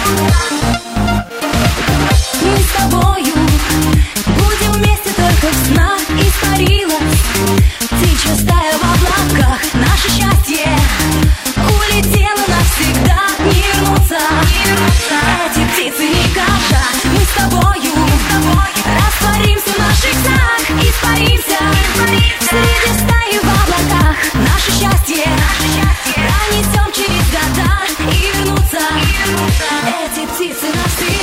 Мы с тобою будем вместе только в снах. Испарилась птичья стая в облаках. Наше счастье улетело навсегда, не вернуться. Эти птицы никогда. Мы с тобою растворимся в наших снах. Испаримся среди стаи в облаках. Наше счастье пронесем через года и вернуться. Эти птицы навсегда.